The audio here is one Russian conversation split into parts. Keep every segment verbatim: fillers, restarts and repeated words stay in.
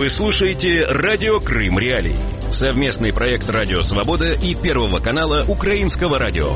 Вы слушаете «Радио Крым Реалии». Совместный проект «Радио Свобода» и Первого канала Украинского радио.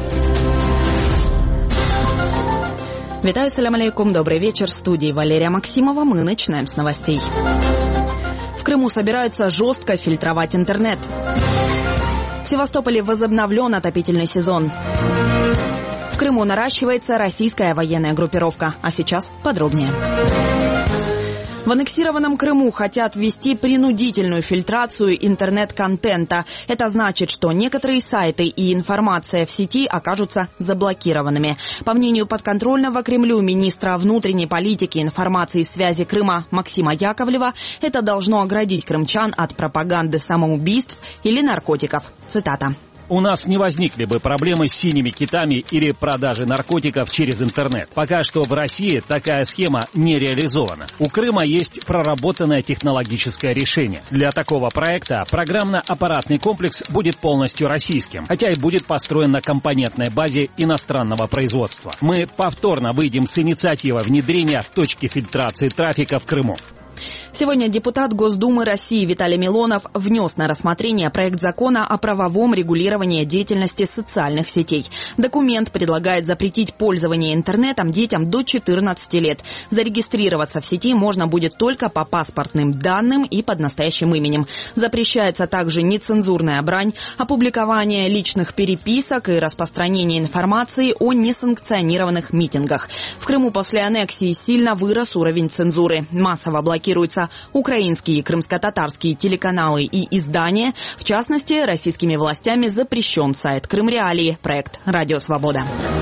Витаю, салям алейкум, добрый вечер. В студии Валерия Максимова. Мы начинаем с новостей. В Крыму собираются жестко фильтровать интернет. В Севастополе возобновлен отопительный сезон. В Крыму наращивается российская военная группировка. А сейчас подробнее. В аннексированном Крыму хотят ввести принудительную фильтрацию интернет-контента. Это значит, что некоторые сайты и информация в сети окажутся заблокированными. По мнению подконтрольного Кремлю министра внутренней политики, информации и связи Крыма Максима Яковлева, это должно оградить крымчан от пропаганды самоубийств или наркотиков. Цитата. У нас не возникли бы проблемы с синими китами или продажей наркотиков через интернет. Пока что в России такая схема не реализована. У Крыма есть проработанное технологическое решение. Для такого проекта программно-аппаратный комплекс будет полностью российским, хотя и будет построен на компонентной базе иностранного производства. Мы повторно выйдем с инициативой внедрения точки фильтрации трафика в Крыму. Сегодня депутат Госдумы России Виталий Милонов внес на рассмотрение проект закона о правовом регулировании деятельности социальных сетей. Документ предлагает запретить пользование интернетом детям до четырнадцати лет. Зарегистрироваться в сети можно будет только по паспортным данным и под настоящим именем. Запрещается также нецензурная брань, опубликование личных переписок и распространение информации о несанкционированных митингах. В Крыму после аннексии сильно вырос уровень цензуры. Массово блокируются украинские и крымско-татарские телеканалы и издания. В частности, российскими властями запрещен сайт Крым Реалии, проект «Радио Свобода».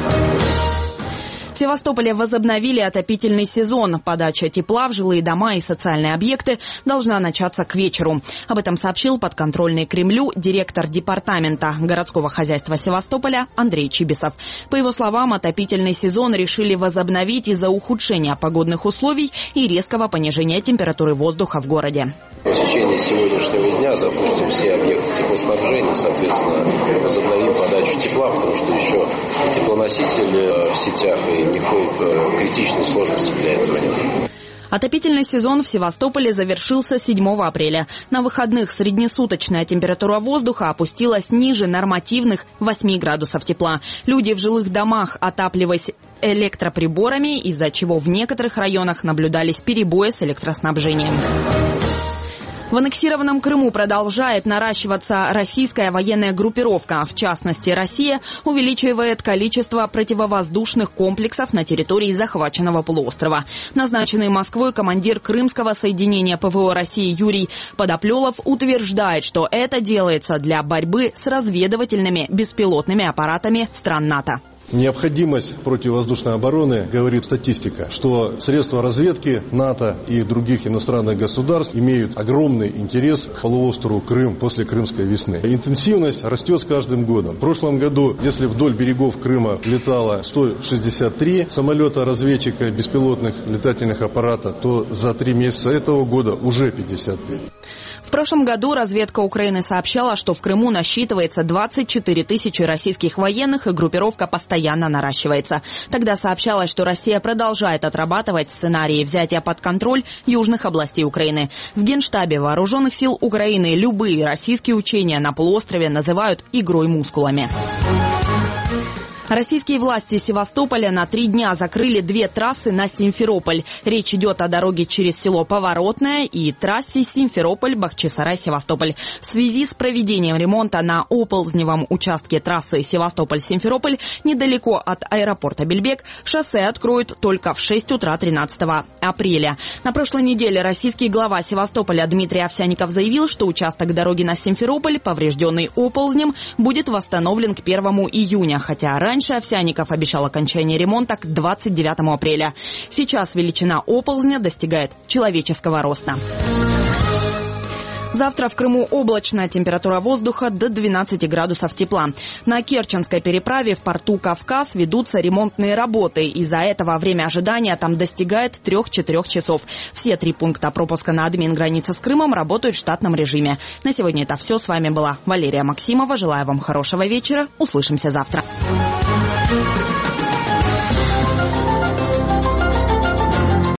В Севастополе возобновили отопительный сезон. Подача тепла в жилые дома и социальные объекты должна начаться к вечеру. Об этом сообщил подконтрольный Кремлю директор департамента городского хозяйства Севастополя Андрей Чибисов. По его словам, отопительный сезон решили возобновить из-за ухудшения погодных условий и резкого понижения температуры воздуха в городе. В течение сегодняшнего дня запустим все объекты теплоснабжения, соответственно, возобновим подачу тепла, потому что еще теплоносители в сетях и никакой критичной сложности для этого нет. Отопительный сезон в Севастополе завершился седьмого апреля. На выходных среднесуточная температура воздуха опустилась ниже нормативных восьми градусов тепла. Люди в жилых домах отапливались электроприборами, из-за чего в некоторых районах наблюдались перебои с электроснабжением. В аннексированном Крыму продолжает наращиваться российская военная группировка. В частности, Россия увеличивает количество противовоздушных комплексов на территории захваченного полуострова. Назначенный Москвой командир крымского соединения ПВО России Юрий Подоплелов утверждает, что это делается для борьбы с разведывательными беспилотными аппаратами стран НАТО. Необходимость противовоздушной обороны, говорит статистика, что средства разведки НАТО и других иностранных государств имеют огромный интерес к полуострову Крым после Крымской весны. Интенсивность растет с каждым годом. В прошлом году, если вдоль берегов Крыма летало сто шестьдесят три самолета-разведчика беспилотных летательных аппаратов, то за три месяца этого года уже пятьдесят пять. В прошлом году разведка Украины сообщала, что в Крыму насчитывается двадцать четыре тысячи российских военных, и группировка постоянно наращивается. Тогда сообщалось, что Россия продолжает отрабатывать сценарии взятия под контроль южных областей Украины. В Генштабе Вооруженных сил Украины любые российские учения на полуострове называют игрой мускулами. Российские власти Севастополя на три дня закрыли две трассы на Симферополь. Речь идет о дороге через село Поворотное и трассе Симферополь-Бахчисарай-Севастополь. В связи с проведением ремонта на оползневом участке трассы Севастополь-Симферополь недалеко от аэропорта Бельбек шоссе откроют только в шесть утра тринадцатого апреля. На прошлой неделе российский глава Севастополя Дмитрий Овсянников заявил, что участок дороги на Симферополь, поврежденный оползнем, будет восстановлен к первому июня, хотя ранее Раньше Овсянников обещал окончание ремонта к двадцать девятому апреля. Сейчас величина оползня достигает человеческого роста. Завтра в Крыму облачная, температура воздуха до двенадцати градусов тепла. На Керченской переправе в порту Кавказ ведутся ремонтные работы. Из-за этого время ожидания там достигает трех-четырех часов. Все три пункта пропуска на админ-границе с Крымом работают в штатном режиме. На сегодня это все. С вами была Валерия Максимова. Желаю вам хорошего вечера. Услышимся завтра. Thank you.